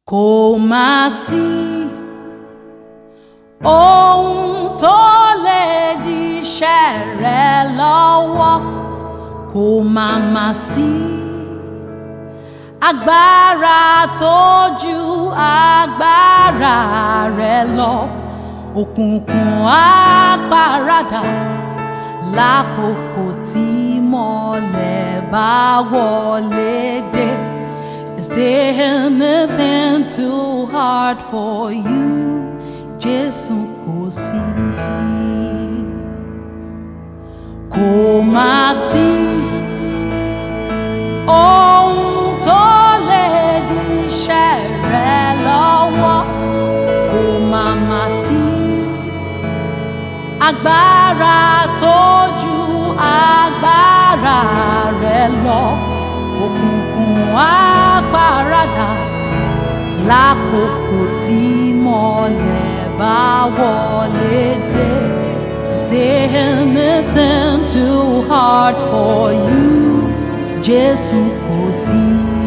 Kò má sí ohun tó lè dí iṣẹ́ rẹ lọ́wọ́, kò má sí agbára tó ju agbára rẹ lọ. Òkùnkùn á paradà lákòókò tí mọ́lẹ̀ bá wọlé dé. Is there anything too hard for you? Jésù kò sí. Kò má sí ohun tó lè dí iṣẹ́ rẹ lọ́wọ́, kò má sí agbára tó ju agbára rẹ lọ. Òkùnkùn á paradà lákòókò tí mọ́lẹ̀ bá wọlé dé. Is there anything too hard for you? Jésù kò sí.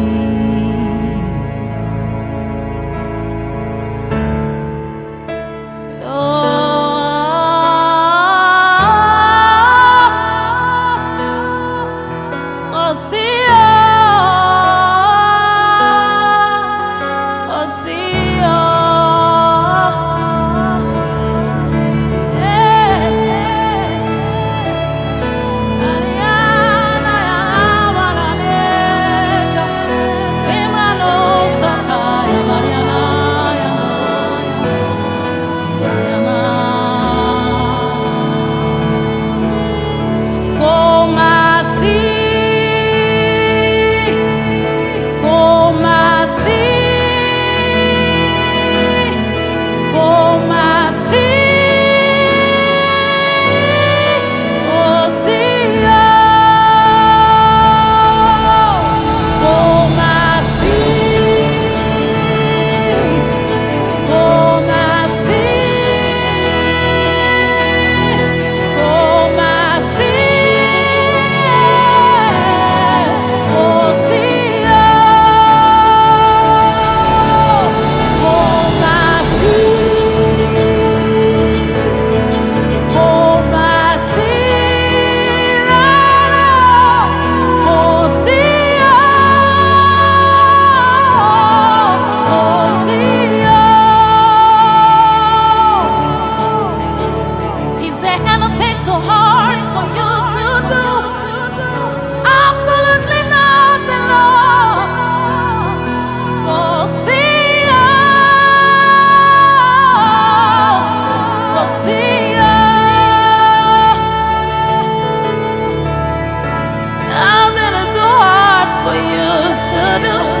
So hard for you to do absolutely nothing, Lord. Nothing is too hard for you to do.